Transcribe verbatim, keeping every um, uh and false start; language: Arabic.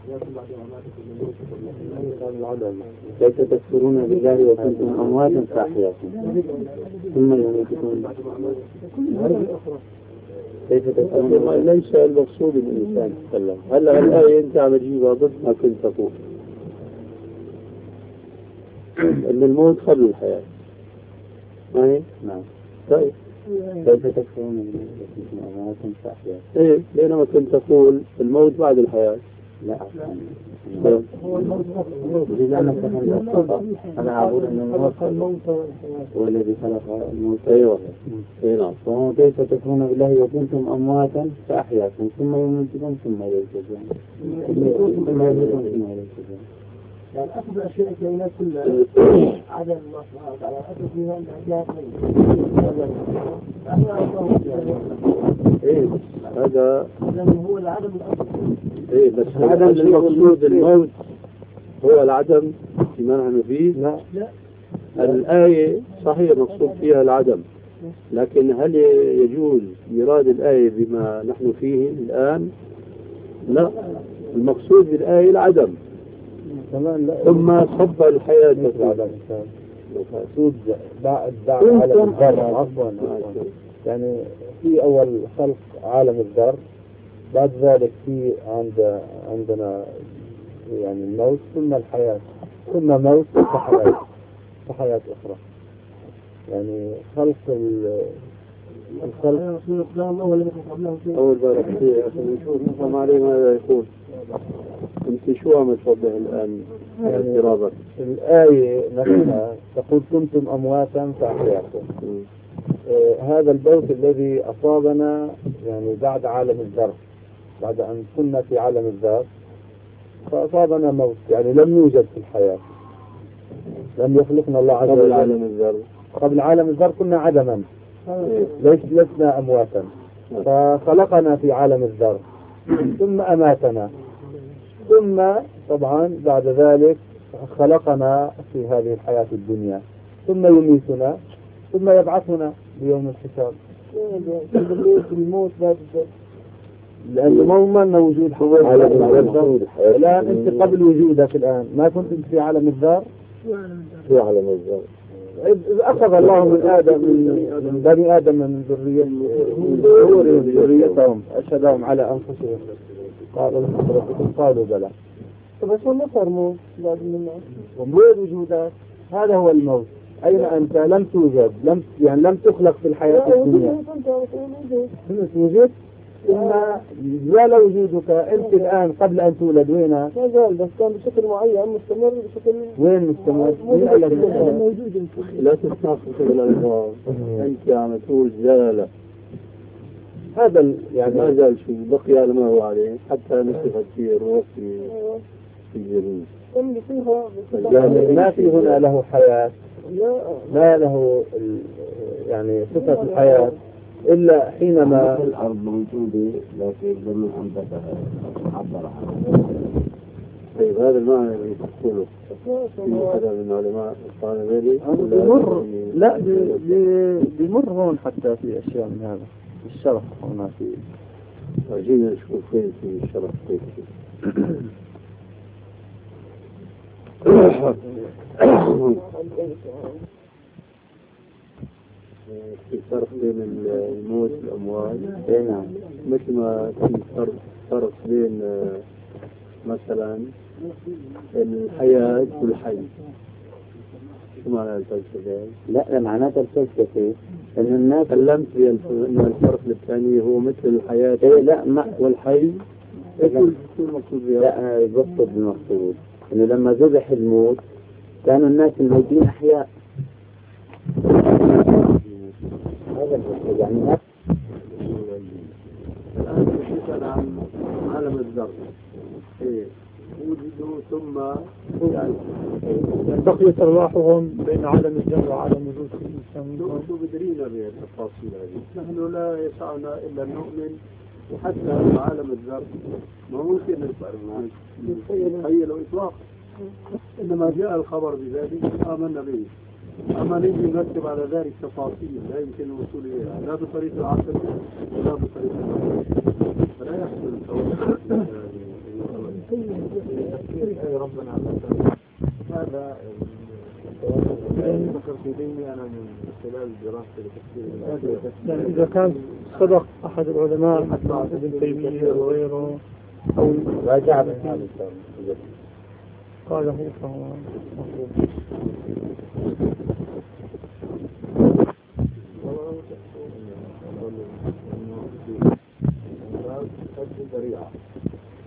كيف تكفرون بالله وكنتم أمواتا فأحياكم ثم يميتكم كيف تكفرون؟ ليس المقصود الإنسان يتكلم. هلا الآية أنت عم تجيبها ضد ما كنت تقول أن الموت قبل الحياة، ما هي؟ نعم. طيب كيف تكفرون بالله وكنتم أمواتا فأحياكم؟ إيه، بينما كنت تقول الموت بعد الحياة. لا هو الموت أنا أقول أن الموت هو الذي خلق الموت. أيوة. إيه نعم. وهو كيف تكفرون بالله وكنتم أمواتا فأحياكم ثم يميتكم ثم إليه ترجعون ثم يميتكم ثم إليه ترجعون. يعني أخذ أشياء الكائنات كلها عدم الله سبحانه وتعالى أخذ فيها الأشياء إيه هذا هو العدم الأصل. إيه بس العدم المقصود الموت هو العدم فيما نحن فيه. لا لا الآية صحيح مقصود فيها العدم، لكن هل يجوز إيراد الآية بما نحن فيه الآن؟ لا، المقصود بالآية العدم ثم صب الحياة في العدم. المقصود بعد عالم الذر عفوا يعني في أول خلق عالم الذر، بعد ذلك في عند عندنا يعني الموت ثم الحياة ثم موت وحياة وحياة أخرى. يعني خلق الخلق أول بارك فيه يا أخي نشوف نفهم عليه ماذا يقول. أنت شو عم توضح الآن اضطرابك؟ الآية نفسها تقول كنتم أمواتا فأحياكم. آه هذا الموت الذي أصابنا يعني بعد عالم الذر، بعد أن كنا في عالم الذر فأصابنا موت، يعني لم يوجد في الحياة، لم يخلقنا الله عز وجل قبل عالم الذر. قبل عالم الذر كنا عدما، ليش لسنا أمواتا، فخلقنا في عالم الذر ثم أماتنا، ثم طبعا بعد ذلك خلقنا في هذه الحياة الدنيا، ثم يميتنا ثم يبعثنا بيوم الحساب. الموت بعد ذلك لأنه ما هو موجود حول عالم الذر. الآن أنت قبل وجودك الآن ما كنت في عالم الذر؟ في عالم الذر. إذ أخذ الله من آدم من بني آدم من ذريتهم أشهدهم على أنفسهم قالوا ربكم قالوا بلى. بس هو ما صار موت بعد منه وموت وجودك، هذا هو الموت. أين أنت؟ لم توجد، لم يعني لم تخلق في الحياة الدنيا. كنت وجدت ثم زال وجودك. أنت الآن قبل أن تولد وين؟ ما زال، بس كان بشكل معين مستمر بشكل. وين مستمر؟ موجود. لا تستنقص الألفاظ. أنت عم تقول زال، هذا يعني ما زال شيء، بقي على ما هو عليه حتى نسخت فيه الروح في في الجنين. ما في هنا له حياة، لا له يعني صفة الحياة إلا حينما الأرض موجودة لكن لم أنبتها عبر عنها. طيب هذا المعنى اللي تقوله في حدا من علماء قال ذلك بمر لا بمر هون حتى في أشياء من هذا الشرح هنا في عايزين نشوف فين في الشرح كيف في فرق بين الموت والأموات. نعم. مثل ما في فرق فرق بين مثلا الحياة والحي. شو معنى الفلسفة؟ لا معناتها الفلسفة إن الناس تكلمت بأن الفرق الثاني هو مثل الحياة. إيه لا ما والحي. إيش المقصود بها؟ لا أنا بقصد المقصود إنه لما ذبح الموت كانوا الناس الموتين أحياء. هذا المقصود يعني نفس. الآن نتكلم عن عالم الذر. إيه وجدوا ثم يعني بقيت أرواحهم بين عالم الجن وعالم الروح في الإنسان. شو بدرينا بالتفاصيل هذه؟ نحن لا يسعنا إلا أن نؤمن، وحتى عالم الذر ما ممكن نتخيله إطلاقا، إنما جاء الخبر بذلك آمنا به. أما نجي نرتب على ذلك تفاصيل لا يمكن الوصول إليها لا بطريق العقل ولا بطريق العقل، فلا يحصل التوصل. أي ربنا هذا ذكر في ذهني أنا من خلال دراستي لتفسير. يعني إذا كان صدق أحد العلماء ابن تيمية وغيره أو راجع من هذا الكلام قاله فهو مفروض. ذريعة